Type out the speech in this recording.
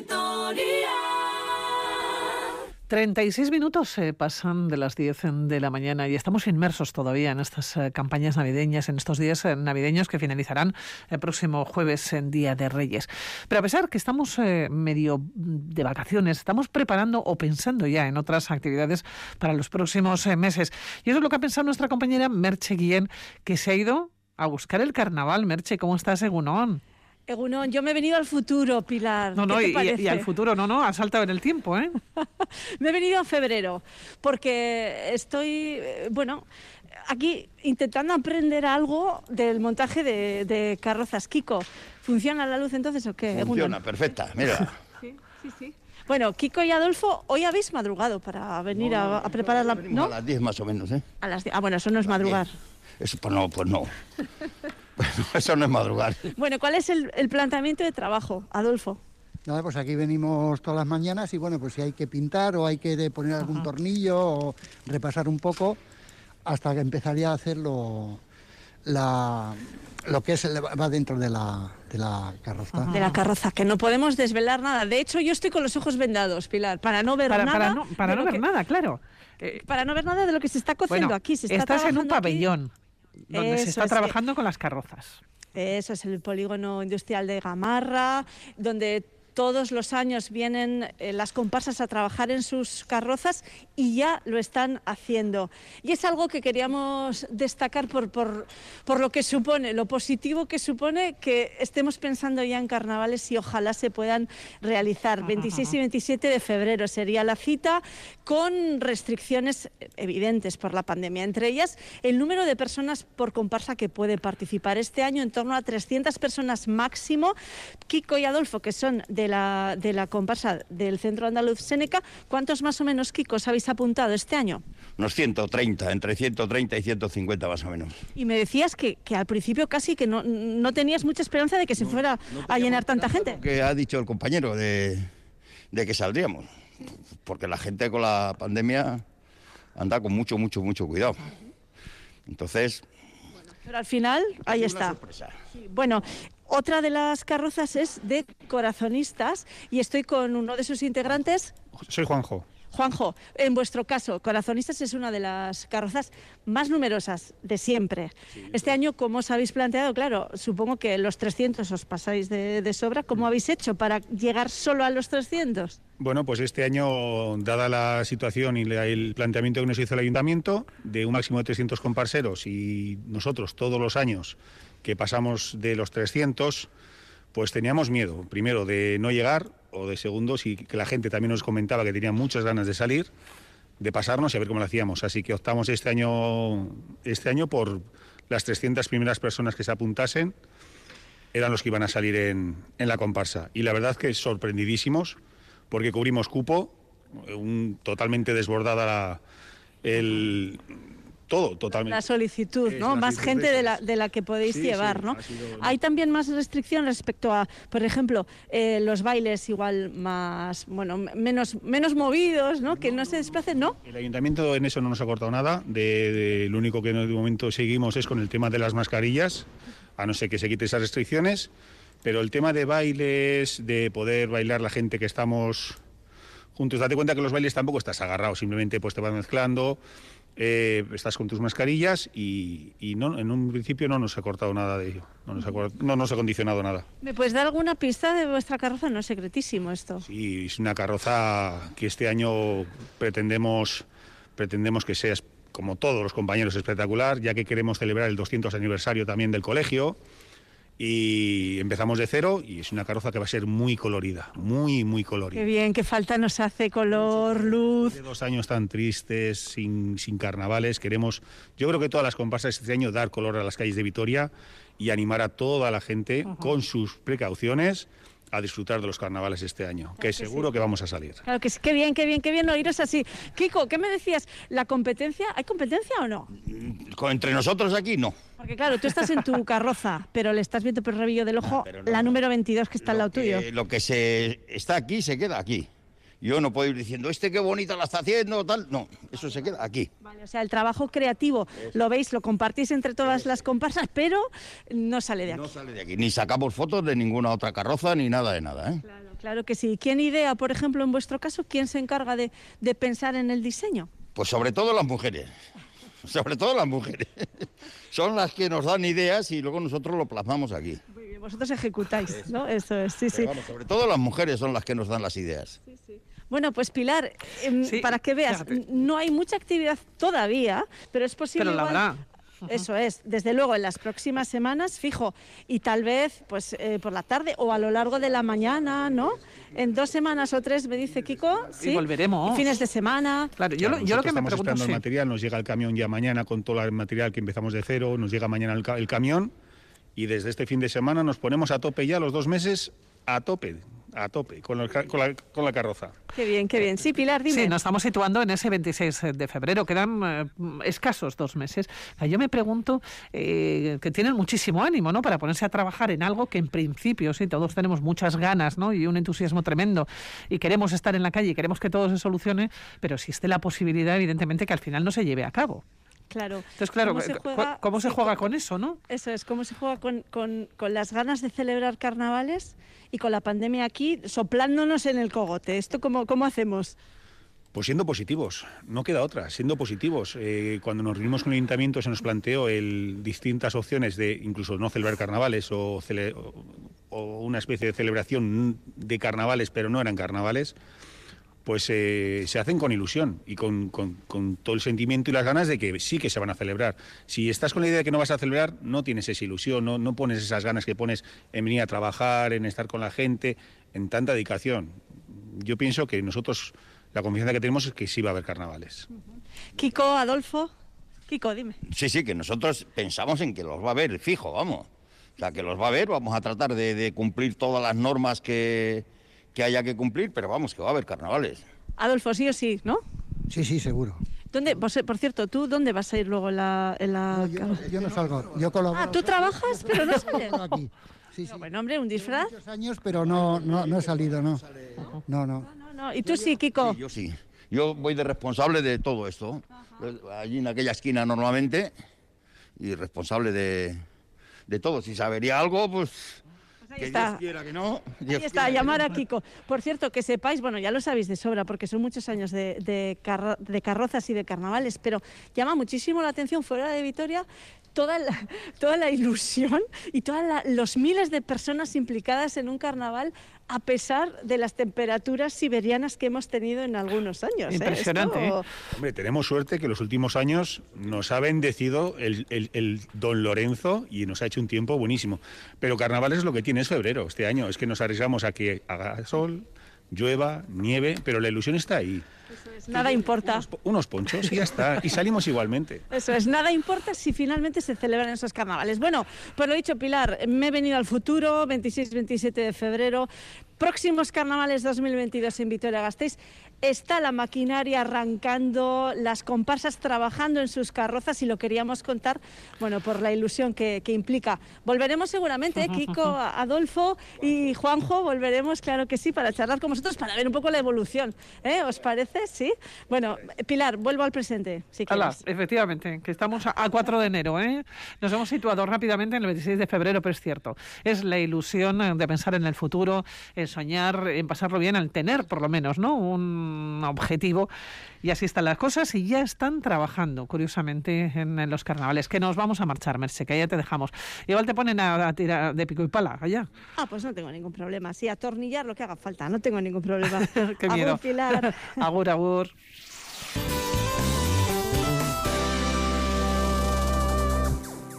Vitoria. 36 minutos pasan de las 10 de la mañana y estamos inmersos todavía en estas campañas navideñas, en estos días navideños que finalizarán el próximo jueves, en Día de Reyes. Pero a pesar que estamos medio de vacaciones, estamos preparando o pensando ya en otras actividades para los próximos meses. Y eso es lo que ha pensado nuestra compañera Merche Guillén, que se ha ido a buscar el carnaval. Merche, ¿cómo estás, Egunon? Egunon, yo me he venido al futuro, Pilar. No, ¿Qué te parece? y al futuro, no, has saltado en el tiempo, ¿eh? Me he venido en febrero, porque estoy, aquí intentando aprender algo del montaje de carrozas. Kiko, ¿funciona la luz entonces o qué? Funciona, Egunon. perfecta, mira. Sí. Bueno, Kiko y Adolfo, hoy habéis madrugado para venir a preparar la... ¿no? A las 10 más o menos, ¿eh? A las 10. Bueno, eso no es madrugar. Eso, pues no. Eso no es madrugar. Bueno, ¿cuál es el planteamiento de trabajo, Adolfo? Nada, pues aquí venimos todas las mañanas y bueno, pues si hay que pintar o hay que poner algún tornillo o repasar un poco hasta que empezaría a hacer lo que es va dentro de la carroza. De la carroza, que no podemos desvelar nada. De hecho, yo estoy con los ojos vendados, Pilar, para no ver nada. Para no ver nada, claro. Para no ver nada de lo que se está cociendo aquí. Estás en un pabellón donde se está trabajando con con las carrozas. Eso es el polígono industrial de Gamarra, donde todos los años vienen las comparsas a trabajar en sus carrozas y ya lo están haciendo. Y es algo que queríamos destacar por lo que supone, lo positivo que supone que estemos pensando ya en carnavales y ojalá se puedan realizar. 26 y 27 de febrero sería la cita, con restricciones evidentes por la pandemia. Entre ellas, el número de personas por comparsa que puede participar. Este año en torno a 300 personas máximo. Kiko y Adolfo, que son de la comparsa del Centro Andaluz Séneca, ¿cuántos más o menos, Kiko, os habéis apuntado este año? Unos 130, entre 130 y 150 más o menos. Y me decías que al principio casi que no tenías mucha esperanza de que se fuera a llenar tanta gente. Que ha dicho el compañero de que saldríamos, porque la gente con la pandemia anda con mucho cuidado. Entonces... Pero al final, ahí está. Sí, bueno, otra de las carrozas es de corazonistas y estoy con uno de sus integrantes. Soy Juanjo. Juanjo, en vuestro caso, Corazonistas es una de las carrozas más numerosas de siempre. Sí, este año, ¿cómo os habéis planteado? Claro, supongo que los 300 os pasáis de sobra. ¿Cómo habéis hecho para llegar solo a los 300? Bueno, pues este año, dada la situación y el planteamiento que nos hizo el ayuntamiento, de un máximo de 300 comparseros, y nosotros todos los años que pasamos de los 300, pues teníamos miedo, primero, de no llegar, o de segundo, que la gente también nos comentaba que tenía muchas ganas de salir, de pasarnos y a ver cómo lo hacíamos. Así que optamos este año por las 300 primeras personas que se apuntasen, eran los que iban a salir en la comparsa. Y la verdad que sorprendidísimos, porque cubrimos cupo, totalmente desbordada todo, totalmente. La solicitud, ¿no? Más gente de la que podéis llevar, ¿no? Hay también más restricción respecto a, por ejemplo, los bailes igual más, menos movidos, ¿no? Que no se desplacen, ¿no? El ayuntamiento en eso no nos ha cortado nada. Lo único que de momento seguimos es con el tema de las mascarillas, a no ser que se quite esas restricciones. Pero el tema de bailes, de poder bailar la gente que estamos juntos, date cuenta que los bailes tampoco estás agarrado, simplemente pues te vas mezclando. Estás con tus mascarillas y no, en un principio no nos ha cortado nada de ello, no nos ha condicionado nada. ¿Me puedes dar alguna pista de vuestra carroza? No es secretísimo esto. Sí, es una carroza que este año pretendemos que sea, como todos los compañeros, espectacular, ya que queremos celebrar el 200 aniversario también del colegio. Y empezamos de cero y es una carroza que va a ser muy colorida, muy colorida. Qué bien, qué falta nos hace color, luz. De 2 años tan tristes, sin carnavales, yo creo que todas las comparsas este año dar color a las calles de Vitoria y animar a toda la gente con sus precauciones a disfrutar de los carnavales este año, claro que seguro sí, que vamos a salir. Claro que sí, qué bien oíros así. Kiko, ¿qué me decías? ¿La competencia? ¿Hay competencia o no? Entre nosotros aquí, no. Porque claro, tú estás en tu carroza, pero le estás viendo por el rabillo del ojo la número 22 que está al lado tuyo. Lo que está aquí, se queda aquí. Yo no puedo ir diciendo, qué bonita la está haciendo, tal. No, eso se queda aquí. Vale, o sea, el trabajo creativo, lo veis, lo compartís entre todas las comparsas, pero no sale de aquí. No sale de aquí, ni sacamos fotos de ninguna otra carroza, ni nada de nada, ¿eh? Claro. Claro que sí. ¿Quién idea, por ejemplo, en vuestro caso, quién se encarga de pensar en el diseño? Pues sobre todo las mujeres. Sobre todo las mujeres. Son las que nos dan ideas y luego nosotros lo plasmamos aquí. Muy bien, vosotros ejecutáis, ¿no? Eso es, sí, sí. Vamos, sobre todo las mujeres son las que nos dan las ideas. Sí, sí. Bueno, pues Pilar, Sí, para que veas, fíjate. no hay mucha actividad todavía, pero es posible. Pero la igual- habrá. Eso es, desde luego en las próximas semanas, fijo, y tal vez pues por la tarde o a lo largo de la mañana, ¿no? En 2 semanas o 3, me dice Kiko, ¿sí? volveremos. Y fines de semana. Claro, Claro, yo lo que me nosotros estamos pregunto esperando sí. el material, nos llega el camión ya mañana con todo el material que empezamos de cero, nos llega mañana el camión y desde este fin de semana nos ponemos a tope ya los 2 meses, a tope, con la carroza. Qué bien, qué bien. Sí, Pilar, dime. Sí, nos estamos situando en ese 26 de febrero. Quedan escasos 2 meses. Yo me pregunto que tienen muchísimo ánimo, ¿no? Para ponerse a trabajar en algo que en principio, sí, todos tenemos muchas ganas, ¿no? Y un entusiasmo tremendo. Y queremos estar en la calle y queremos que todo se solucione, pero existe la posibilidad, evidentemente, que al final no se lleve a cabo. Claro. Entonces, claro, ¿cómo se juega con eso, no? Eso es, cómo se juega con las ganas de celebrar carnavales y con la pandemia aquí soplándonos en el cogote. ¿Esto cómo hacemos? Pues siendo positivos, no queda otra, siendo positivos. Cuando nos reunimos con el ayuntamiento se nos planteó distintas opciones de incluso no celebrar carnavales o una especie de celebración de carnavales, pero no eran carnavales. Pues se hacen con ilusión y con todo el sentimiento y las ganas de que sí que se van a celebrar. Si estás con la idea de que no vas a celebrar, no tienes esa ilusión, no pones esas ganas que pones en venir a trabajar, en estar con la gente, en tanta dedicación. Yo pienso que nosotros, la confianza que tenemos es que sí va a haber carnavales. Kiko, Adolfo. Kiko, dime. Sí, que nosotros pensamos en que los va a haber fijo, vamos. O sea, que los va a haber, vamos a tratar de cumplir todas las normas que haya que cumplir, pero vamos, que va a haber carnavales. Adolfo, sí o sí, ¿no? Sí, sí, seguro. ¿Dónde, por cierto, ¿tú dónde vas a ir luego en la No, yo no salgo, yo colaboro. Ah, tú trabajas, pero no sales. Aquí. Sí, sí. No, bueno, hombre, un disfraz. Muchos años, pero no he salido, no. No. No. ¿Y tú sí, Kiko? Sí, yo sí. Yo voy de responsable de todo esto. Allí en aquella esquina normalmente, y responsable de todo. Si sabería algo, pues Ahí que está. Dios quiera que no. Ahí está, llamar a Kiko. Por cierto, que sepáis, bueno, ya lo sabéis de sobra, porque son muchos años de carrozas y de carnavales, pero llama muchísimo la atención fuera de Vitoria toda la ilusión y todos los miles de personas implicadas en un carnaval, a pesar de las temperaturas siberianas que hemos tenido en algunos años. Impresionante, Esto- Hombre, tenemos suerte que los últimos años nos ha bendecido el don Lorenzo y nos ha hecho un tiempo buenísimo. Pero carnaval es lo que tiene, es febrero este año. Es que nos arriesgamos a que haga sol, llueva, nieve, pero la ilusión está ahí. Nada importa. Unos ponchos y ya está. Y salimos igualmente. Eso es, nada importa si finalmente se celebran esos carnavales. Bueno, pues lo dicho, Pilar, me he venido al futuro, 26-27 de febrero, próximos carnavales 2022 en Vitoria-Gasteiz. Está la maquinaria arrancando, las comparsas trabajando en sus carrozas y lo queríamos contar, bueno, por la ilusión que implica. Volveremos seguramente, Kiko, Adolfo y Juanjo, volveremos, claro que sí, para charlar con vosotros, para ver un poco la evolución. ¿Os parece? ¿Sí? Bueno, Pilar, vuelvo al presente, si Hala, quieres. efectivamente, que estamos a 4 de enero, ¿eh? Nos hemos situado rápidamente en el 26 de febrero, pero es cierto. Es la ilusión de pensar en el futuro, en soñar, en pasarlo bien, al tener, por lo menos, ¿no? Un objetivo. Y así están las cosas y ya están trabajando, curiosamente, en los carnavales. Que nos vamos a marchar, Mercè, que ya te dejamos. Igual te ponen a tirar de pico y pala, allá. Ah, pues no tengo ningún problema. Sí, atornillar lo que haga falta, no tengo ningún problema. Qué Agur, miedo. Pilar. Agur, agur.